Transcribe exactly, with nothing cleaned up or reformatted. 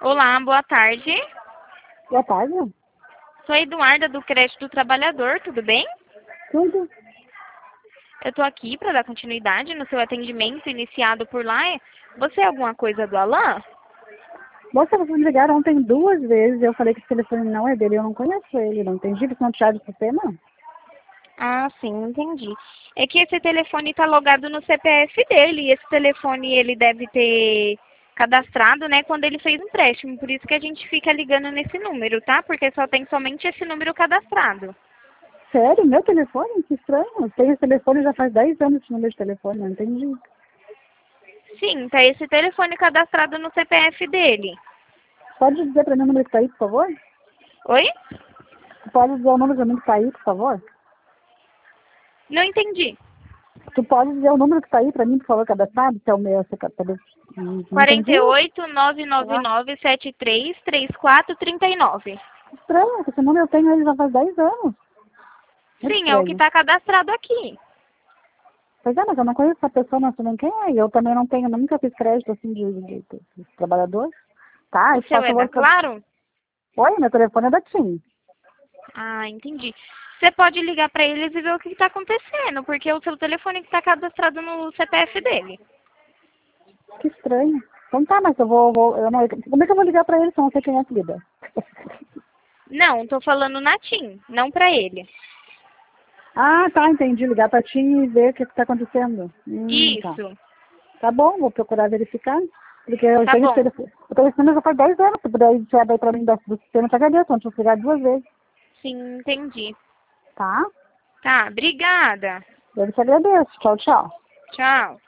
Olá, boa tarde. Boa tarde. Sou a Eduarda do Crédito do Trabalhador, tudo bem? Tudo. Eu estou aqui para dar continuidade no seu atendimento iniciado por lá. Você é alguma coisa do Alain? Moça, vocês me ligaram ontem duas vezes. Eu falei que esse telefone não é dele. Eu não conheço ele. Não entendi. Você não tinha de sistema? Ah, sim, entendi. É que esse telefone está logado no C P F dele. E esse telefone ele deve ter cadastrado, né, quando ele fez um empréstimo. Por isso que a gente fica ligando nesse número, tá? Porque só tem somente esse número cadastrado. Sério? Meu telefone? Que estranho. Tenho esse telefone já faz dez anos esse número de telefone. Não entendi. Sim, tá esse telefone cadastrado no C P F dele. Pode dizer para mim o número que está aí, por favor? Oi? Pode dizer o número para mim que está aí, por favor? Não entendi. Tu pode dizer o número que está aí para mim, por favor, cadastrado? Que é o meu. Você ca- cadê? Não não quarenta entendi. e oito, nove nove Ah, nove, sete três, três quatro, trinta e nove. estranho. Esse número eu tenho ele já faz dez anos. Muito Sim, é o que estranho. está cadastrado aqui. Pois é, mas eu não conheço essa pessoa, não sei nem quem é. E eu também não tenho, nunca fiz crédito assim de, de, de, de trabalhador. Tá, O e seu por é da favor. que- Claro? Oi, meu telefone é da TIM. Ah, entendi. Você pode ligar para eles e ver o que está acontecendo, porque o seu telefone está cadastrado no C P F dele. Que estranho. Então tá, mas eu vou. vou eu não, como é que eu vou ligar pra ele se eu não sei quem é que liga? Não, estou falando na TIM, não para ele. Ah, tá, entendi. Ligar pra TIM e ver o que está acontecendo. Hum, tá. Isso, Tá bom, vou procurar verificar. Porque eu tá tenho esse bom. telefone. Eu tenho esse número já faz dez anos. Se puder enviar daí pra mim do do sistema, eu te agradeço. Vamos te ligar duas vezes. Sim, entendi. Tá? Tá, obrigada. Eu te agradeço. Tchau, tchau. Tchau.